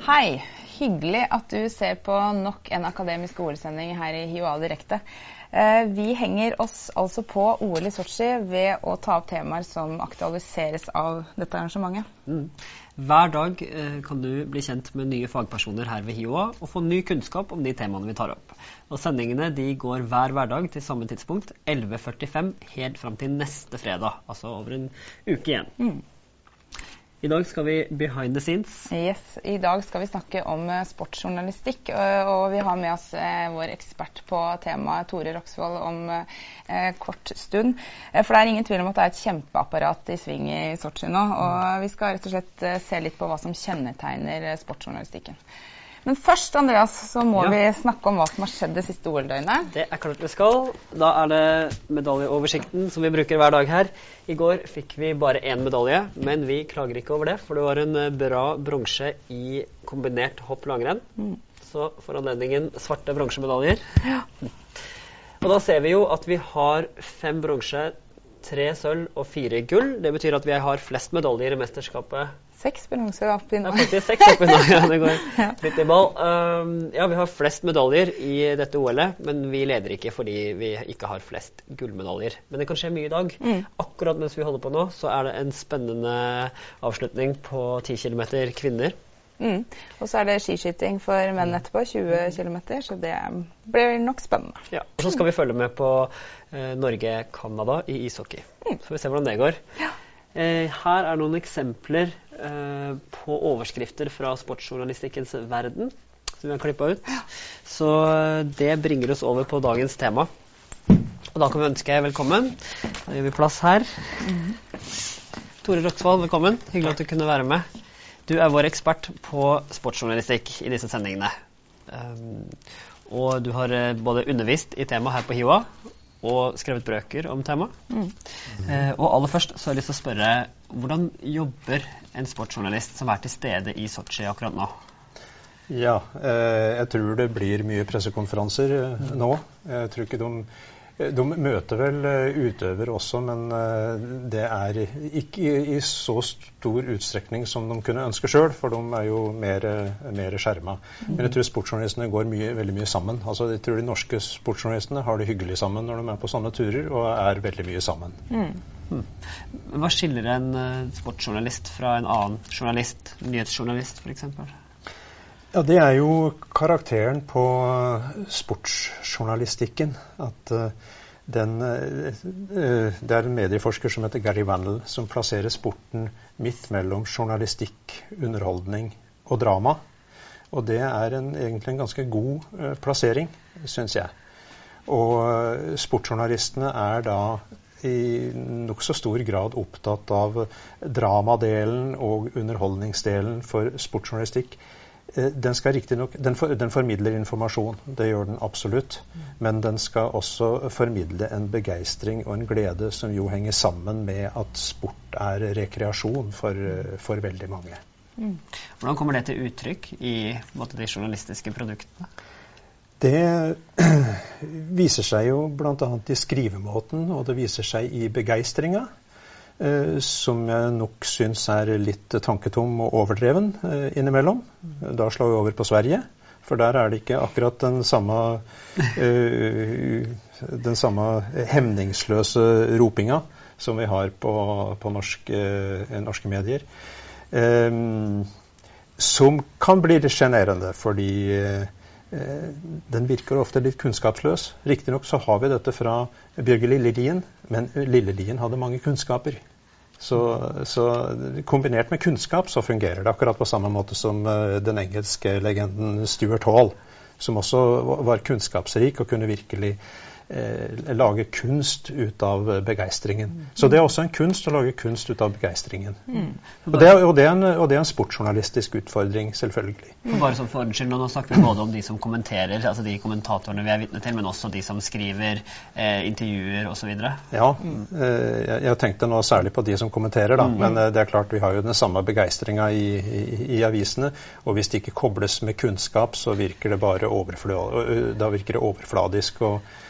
Hei, hyggelig at du ser på nok en akademisk OL-sending her i HiOA Direkte. Vi henger oss altså på OL i Sochi ved å ta opp temaer som aktualiseres av dette arrangementet. Hver dag kan du bli kjent med nye fagpersoner her ved HiOA og få ny kunnskap om de temaene vi tar opp. Og sendingene de går hver hverdag til samme tidspunkt, 11:45, helt frem til neste fredag, altså over en uke igjen. I dag skal vi behind the scenes. Yes, i dag skal vi snakke om sportsjournalistikk, og vi har med oss vår ekspert på temaet, Tore Roksvold, om kort stund. For det er ingen tvil om at det er et kjempeapparat i sving i Sochi nå, og vi skal rett og slett se litt på hva som kjennetegner sportsjournalistikken. Men først, Andreas, så må vi snakke om hva som har skjedd det siste OL-døgnet. Det er klart vi skal. Da er det medaljeoversikten som vi bruker hver dag her. I går fikk vi bare 1 medalje, men vi klager ikke over det, for det var en bra bronse i kombinert hopp-langrenn. Så for anledningen svarte bronsemedaljer. Ja. Og da ser vi jo at vi har 5 bronse, 3 sølv og 4 gull. Det betyr at vi har flest medaljer i mesterskapet. 6 bronser opp i nå. Ja, faktisk 6 opp i nå. Ja, det går litt i ball. Ja, vi har flest medaljer i dette OL-et, men vi leder ikke fordi vi ikke har flest gullmedaljer. Men det kan skje mye i dag. Akkurat mens vi holder på nå, så er det en spennende avslutning på 10 kilometer kvinner. Og så er det skiskyting for menn etterpå, 20 kilometer, så det blir nok spennende. Ja, og så skal vi følge med på Norge-Kanada i ishockey. Så får vi se hvordan det går. Ja. Her er noen eksempler på overskrifter fra sportsjournalistikkens verden som vi har klippet ut. Så det bringer oss over på dagens tema. Og da kan vi ønske velkommen. Da gjør vi plass her. Tore Roksvold, velkommen. Hyggelig at du kunne være med. Du er vår ekspert på sportsjournalistikk i disse sendingene. Og du har både undervist i tema her på HiOA og skrevet bøker om tema. Og aller først så har jeg lyst til å spørre, hvordan jobber en sportsjournalist som er til stede i Sochi akkurat nå? Ja, jeg tror det blir mye pressekonferanser nå. Jeg tror ikke de møter vel utøver også, men det er ikke i så stor utstrekning som de kunne ønske selv, for de er jo mer skjermet. Men jeg tror sportsjournalistene går veldig mye sammen. Altså, jeg tror de norske sportsjournalistene har det hyggelig sammen når de er på sånne turer, og er veldig mye sammen. Hva skiller en sportsjournalist fra en annen journalist, nyhetsjournalist for eksempel? Ja, det er jo karakteren på sportsjournalistikken. At det er en medieforsker som heter Gary Vandel, som plasserer sporten midt mellom journalistikk, underholdning og drama. Og det er egentlig en ganske god plassering, synes jeg. Og sportsjournalistene er da i nok så stor grad opptatt av dramadelen og underholdningsdelen for sportsjournalistikk. Den skal den formidler informasjon, det gjør den absolutt, men den skal også formidle en begeistring og en glede som jo henger sammen med at sport er rekreasjon for veldig mange. Hvordan kommer det til uttrykk i de journalistiske produktene? Det viser seg jo blant annet i skrivemåten, og det viser seg i begeistringa, som jeg nok synes er litt tanketom og overdreven innimellom. Da slår vi over på Sverige, for der er det ikke akkurat den samme hemningsløse ropinga som vi har på norske medier. Som kan bli litt generende, fordi den virker ofte litt kunnskapsløs. Riktignok så har vi dette fra Bjørge Lillelien, men Lillelien hadde mange kunnskaper. Så kombinert med kunnskap så fungerer det akkurat på samme måte som den engelske legenden Stuart Hall, som også var kunnskapsrik og kunne virkelig lage kunst ut av begeistringen. Så det er også en kunst å lage kunst ut av begeistringen. Og det er en sportsjournalistisk utfordring, selvfølgelig. Bare som for unnskyld, nå snakker vi både om de som kommenterer, altså de kommentatorene vi er vitne til, men også de som skriver intervjuer og så videre. Ja, jeg tenkte nå særlig på de som kommenterer da, men det er klart vi har jo den samme begeistringen i avisene, og hvis det ikke kobles med kunnskap, så virker det bare overfladisk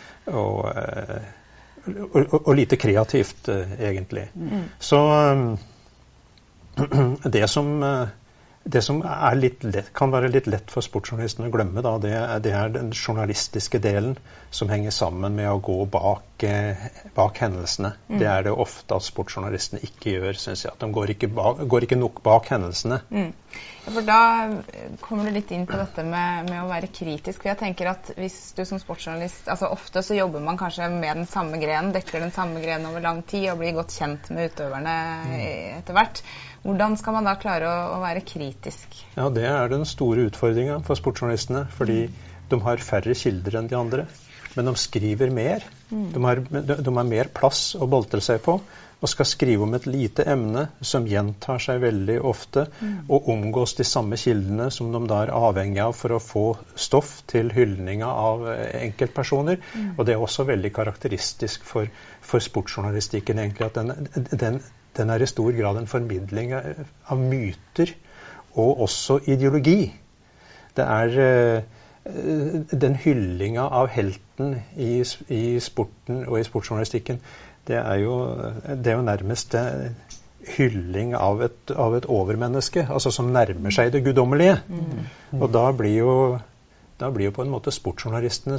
og lite kreativt, egentlig. Så det som Det som kan være litt lett for sportsjournalisten å glemme, da, det er den journalistiske delen som henger sammen med å gå bak hendelsene. Det er det ofte at sportsjournalistene ikke gjør, synes jeg. At de går ikke nok bak hendelsene. Ja, for da kommer du litt inn på dette med å være kritisk. For jeg tenker at hvis du som sportsjournalist, altså ofte så jobber man kanskje med den samme grenen, dekker den samme grenen over lang tid og blir godt kjent med utøverne etter hvert. Hvordan skal man da klare å være kritisk? Ja, det er den store utfordringen for sportsjournalistene, fordi de har færre kilder enn de andre, men de skriver mer. De har mer plass å boltre seg på, og skal skrive om et lite emne som gjentar seg veldig ofte, og omgås de samme kildene som de da er avhengig av for å få stoff til hyldninga av enkeltpersoner. Og det er også veldig karakteristisk for sportsjournalistikken, egentlig, at den er i stor grad en formidling av myter og også ideologi. Det er den hyllinga av helten i sporten og i sportsjournalistikken. Det er jo nærmest hylling av et overmenneske, altså som nærmer seg det guddommelige. Og da blir jo på en måte sportsjournalistene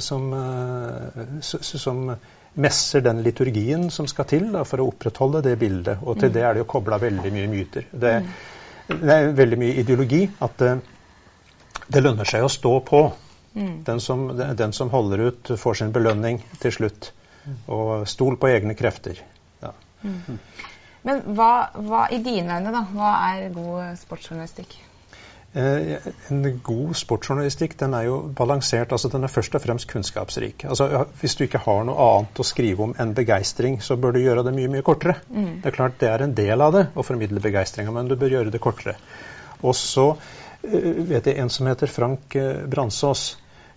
som messer den liturgien som skal til da, for å opprettholde det bildet. Og til det er det jo koblet veldig mye myter. Det er veldig mye ideologi at det lønner seg å stå på. Den som holder ut får sin belønning til slutt. Og stol på egne krefter. Ja. Men hva i dine øyne da? Hva er god sportsjournalistikk? En god sportsjournalistikk, den er jo balansert, altså den er først og fremst kunnskapsrik. Altså, hvis du ikke har noe annet å skrive om enn begeistring, så bør du gjøre det mye, mye kortere. Det er klart det er en del av det, å formidle begeistringa, men du bør gjøre det kortere. Og så vet jeg en som heter Frank Bransås.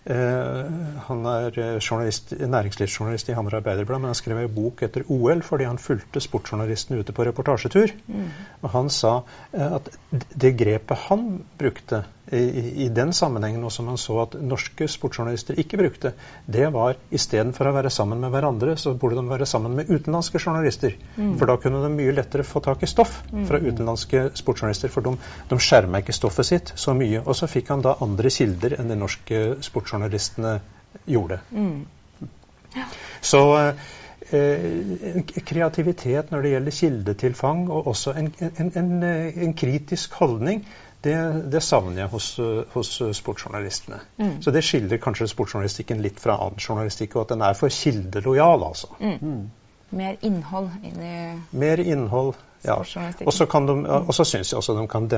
Han er næringslivsjournalist i Hamar Arbeiderblad, men han skrev en bok etter OL fordi han fulgte sportsjournalisten ute på reportasjetur. Og han sa at det grepet han brukte i den sammenhengen, og som han så at norske sportsjournalister ikke brukte, det var i stedet for å være sammen med hverandre, så burde de være sammen med utenlandske journalister. For da kunne de mye lettere få tak i stoff fra utenlandske sportsjournalister, for de skjermet ikke stoffet sitt så mye. Og så fikk han da andre kilder enn de norske sportsjournalistene gjorde. Så kreativitet når det gjelder kildetilfang, og også en kritisk holdning, det savner jeg hos sportsjournalistene. Så det skiller kanskje sportsjournalistikken litt fra annen journalistikk, og at den er for kildelojal, altså. Mer innhold inn i Mer innhold, ja. Sportsjournalistikken. Og så synes jeg også de kan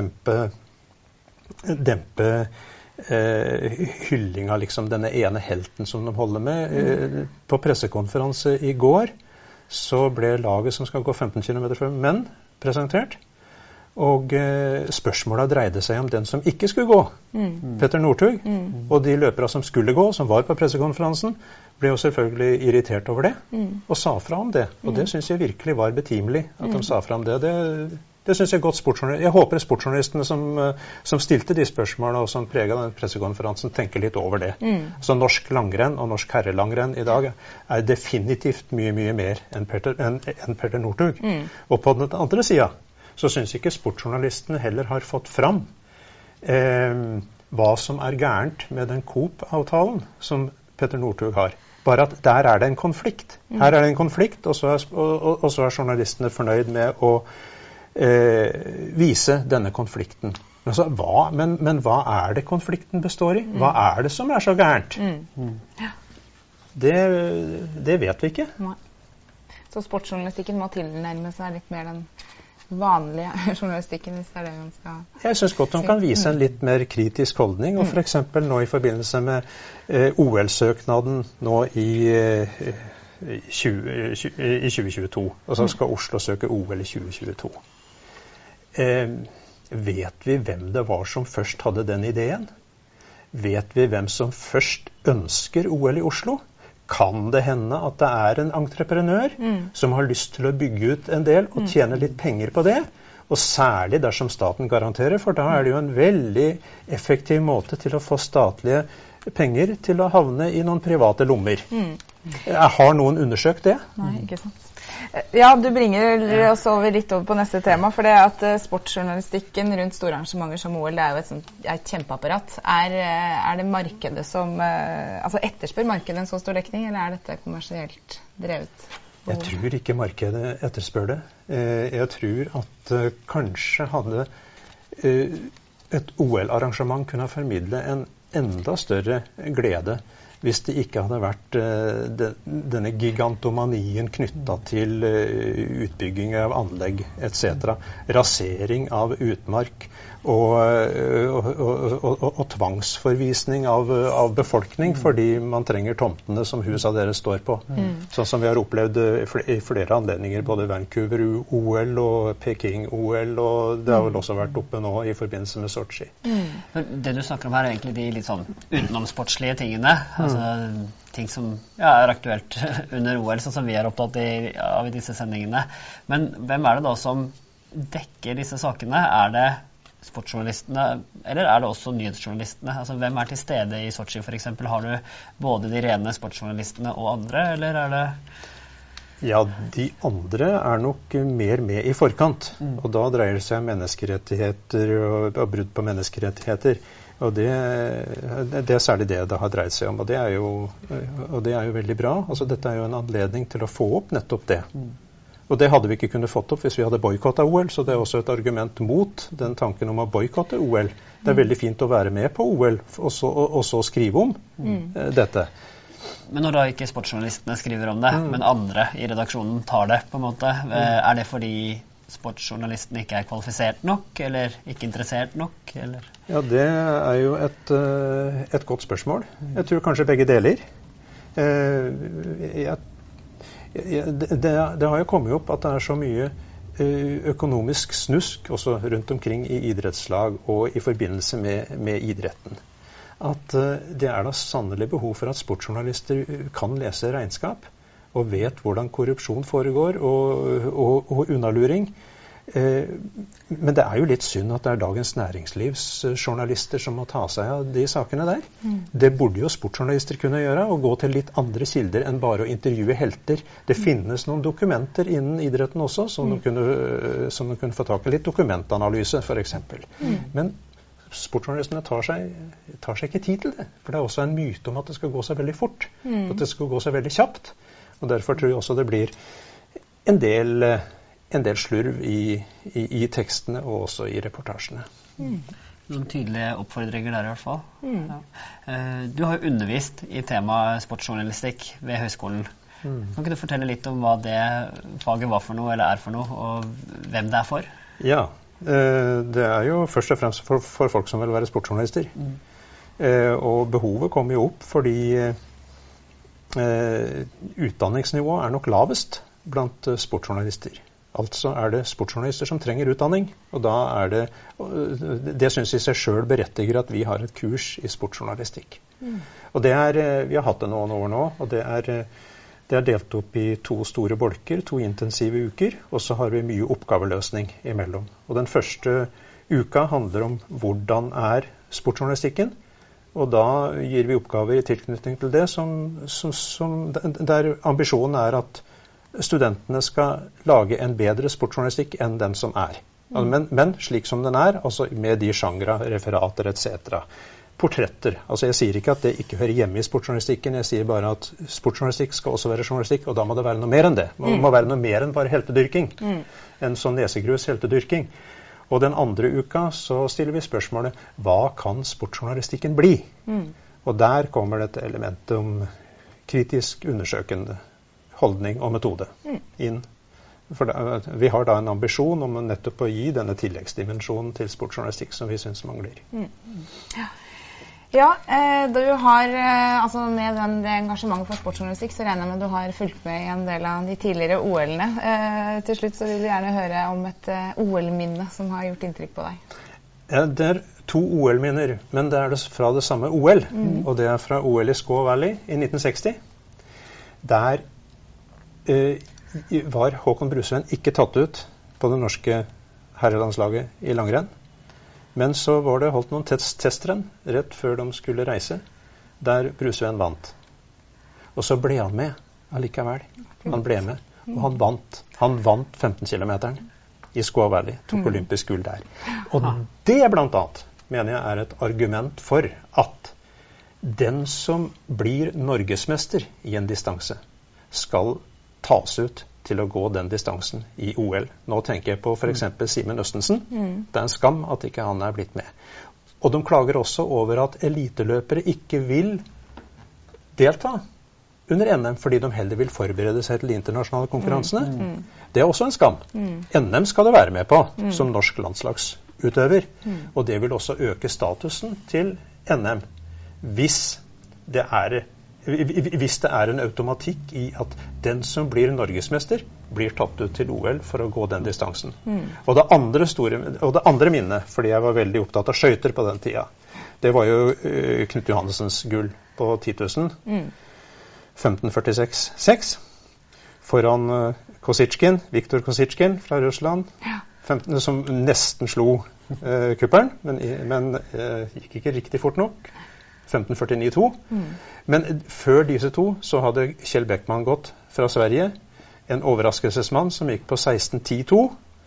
dempe hylling av liksom denne ene helten som de holder med. På pressekonferanse i går så ble laget som skal gå 15 km for menn presentert. Og spørsmålet dreide seg om den som ikke skulle gå, Petter Northug. Og de løpere som skulle gå, som var på pressekonferansen, ble jo selvfølgelig irritert over det, og sa fra om det. Og det synes jeg virkelig var betimelig, at de sa fra om det. Det synes jeg godt sportsjournalist. Jeg håper sportsjournalistene som stilte de spørsmålene, og som preget den pressekonferansen, tenker litt over det. Så norsk langrenn og norsk herrelangrenn i dag er definitivt mye, mye mer enn Petter Northug. Og på den andre siden, så synes ikke sportsjournalistene heller har fått fram hva som er gærent med den Coop-avtalen som Petter Northug har. Bare at der er det en konflikt. Her er det en konflikt, og så er journalistene fornøyd med å vise denne konflikten. Men hva er det konflikten består i? Hva er det som er så gærent? Det vet vi ikke. Nei. Så sportsjournalistikken må tilnærme seg litt mer den vanlige journalistikken, hvis det er det man skal... Jeg synes godt de kan vise en litt mer kritisk holdning, og for eksempel nå i forbindelse med OL-søknaden nå i 2022, og så skal Oslo søke OL i 2022. Vet vi hvem det var som først hadde den ideen? Vet vi hvem som først ønsker OL i Oslo? Kan det hende at det er en entreprenør som har lyst til å bygge ut en del og tjene litt penger på det? Og særlig dersom staten garanterer, for da er det jo en veldig effektiv måte til å få statlige penger til å havne i noen private lommer. Har noen undersøkt det? Nei, ikke sant. Ja, du bringer oss litt over på neste tema, for det at sportsjournalistikken rundt store arrangementer som OL, det jo et kjempeapparat. Det markedet som, etterspør markedet en så stor dekning, eller dette kommersielt drevet? Jeg tror ikke markedet etterspør det. Jeg tror at kanskje hadde et OL-arrangement kunne formidle en enda større glede hvis det ikke hadde vært denne gigantomanien knyttet til utbygging av anlegg etc. Rasering av utmark og tvangsforvisning av befolkning fordi man trenger tomtene som huset deres står på. Sånn som vi har opplevd i flere anledninger, både Vancouver-OL og Peking-OL, og det har vel også vært oppe nå i forbindelse med Sochi. Det du snakker om her egentlig de litt sånn utenomsportslige tingene, ting som er aktuelt under OL, sånn som vi er opptatt av i disse sendingene. Men hvem det da som dekker disse sakene? Det sportsjournalistene, eller det også nyhetsjournalistene? Altså, hvem til stede i Sochi for eksempel? Har du både de rene sportsjournalistene og andre, eller det... Ja, de andre nok mer med i forkant, og da dreier det seg om menneskerettigheter og brudd på menneskerettigheter. Og det særlig det har dreid seg om, og det jo veldig bra. Altså, dette jo en anledning til å få opp nettopp det. Og det hadde vi ikke kunnet fått opp hvis vi hadde boykottet OL, så det også et argument mot den tanken om å boykotte OL. Det veldig fint å være med på OL, og så skrive om dette. Men når da ikke sportsjournalistene skriver om det, men andre i redaksjonen tar det, på en måte, det fordi sportsjournalisten ikke kvalifisert nok, eller ikke interessert nok? Eller? Ja, det jo et godt spørsmål. Jeg tror kanskje begge deler. Det har jo kommet opp at det så mye økonomisk snusk også rundt omkring i idrettslag og i forbindelse med idretten. At det da sannelig behov for at sportsjournalister kan lese regnskap og vet hvordan korrupsjon foregår og unnaluring. Men det jo litt synd at det Dagens Næringslivs journalister som må ta seg av de sakene der. Det burde jo sportsjournalister kunne gjøre, og gå til litt andre kilder enn bare å intervjue helter. Det finnes noen dokumenter innen idretten også, som de kunne få tak i litt dokumentanalyse, for eksempel. Men sportsjournalistene tar seg ikke tid til det, for det også en myte om at det skal gå seg veldig fort, at det skal gå seg veldig kjapt. Og derfor tror jeg også det blir en del slurv i tekstene og også i reportasjene. Noen tydelige oppfordringer der i hvert fall. Ja. Du har jo undervist i temaet sportsjournalistikk ved høyskolen. Kan ikke du fortelle litt om hva det faget var for noe, eller for noe, og hvem det for? Ja, det jo først og fremst for folk som vil være sportsjournalister. Og behovet kommer jo opp fordi utdanningsnivået nok lavest blant sportsjournalister. Altså det sportsjournalister som trenger utdanning, og da det synes i seg selv berettiger at vi har et kurs i sportsjournalistikk. Og vi har hatt det noen år nå, og det delt opp i 2 store bolker, 2 intensive uker, og så har vi mye oppgaveløsning imellom. Og den første uka handler om hvordan sportsjournalistikken, og da gir vi oppgaver i tilknytning til det der ambisjonen at studentene skal lage en bedre sportsjournalistikk enn den som men slik som den altså med de sjangre, referater etc. Portretter. Altså jeg sier ikke at det ikke hører hjemme i sportsjournalistikken, jeg sier bare at sportsjournalistikk skal også være journalistikk, og da må det være noe mer enn det. Det må være noe mer enn bare heltedyrking. En sånn nesegrus heltedyrking. Og den andre uka så stiller vi spørsmålet, hva kan sportsjournalistikken bli? Og der kommer det et element om kritisk undersøkende holdning og metode inn. For vi har da en ambisjon om nettopp å gi denne tilleggsdimensjonen til sportsjournalistikk som vi synes mangler. Ja, du har, med det engasjementet for sportsjournalistikk, så regner jeg med at du har fulgt med i en del av de tidligere OL-ene. Til slutt så vil vi gjerne høre om et OL-minne som har gjort inntrykk på deg. Ja, det 2 OL-minner, men det det fra det samme OL, og det fra OL i Squaw Valley i 1960. Der var Håkon Brusveen ikke tatt ut på det norske herrelandslaget i langrenn. Men så var det holdt noen testrenn rett før de skulle reise, der Brusveen vant. Og så ble han med allikevel. Han ble med. Og han vant 15 kilometeren i Squaw Valley, tok olympisk gull der. Og det blant annet mener jeg er et argument for at den som blir norgesmester i en distanse, skal tas ut til å gå den distansen i OL. Nå tenker jeg på for eksempel Simen Østensen. Det er en skam at ikke han er blitt med. Og de klager også over at eliteløpere ikke vil delta under NM, fordi de heller vil forberede seg til de internasjonale konkurransene. Det er også en skam. NM skal du være med på som norsk landslagsutøver. Og det vil også øke statusen til NM hvis det er en automatikk i at den som blir norgesmester, blir tatt ut til OL for å gå den distansen. Og det andre minnet, fordi jeg var veldig opptatt av skøyter på den tida, det var jo Knut Johannessens gull på 10 000. 15:46,6 foran Viktor Kositsjkin fra Russland, som nesten slo kuppelen, men gikk ikke riktig fort nok. 15:49,2. Men før disse to så hadde Kjell Beckmann gått fra Sverige, en overraskelsesmann som gikk på 16:10,2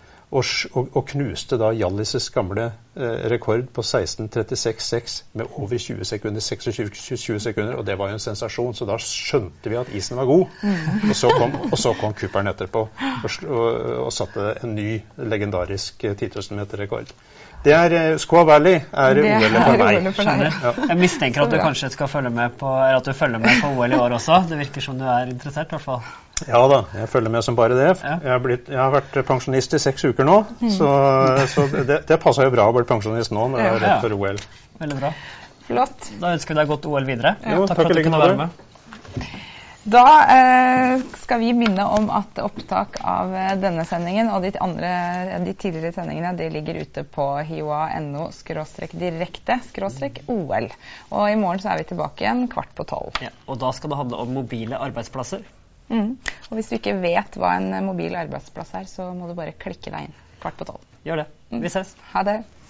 og knuste da Hjallis' gamle rekord på 16:36,6 med over 20 sekunder, 26 sekunder, og det var jo en sensasjon, så da skjønte vi at isen var god. Og så kom kuppelen etterpå og satte en ny legendarisk 10 000 meter rekord. Det er Squaw Valley er OL for meg. Ja. Jeg mistenker at du kanskje skal følge med på OL i år også. Det virker som du er interessert i hvert fall. Ja da, jeg følger med som bare det. Jeg har vært pensjonist i 6 uker nå, så det passer jo bra å bli pensjonist nå når jeg er rett for OL. Veldig bra. Flott. Da ønsker vi deg godt OL videre. Jo, takk for at du kunne være med. Da skal vi minne om at opptak av denne sendingen og de tidligere sendingene, de ligger ute på hioa.no/direkte/OL. Og i morgen så er vi tilbake igjen 11:15. Ja, og da skal det handle om mobile arbeidsplasser. Og hvis du ikke vet hva en mobil arbeidsplass er, så må du bare klikke deg inn 11:15. Gjør det. Vi ses. Ha det.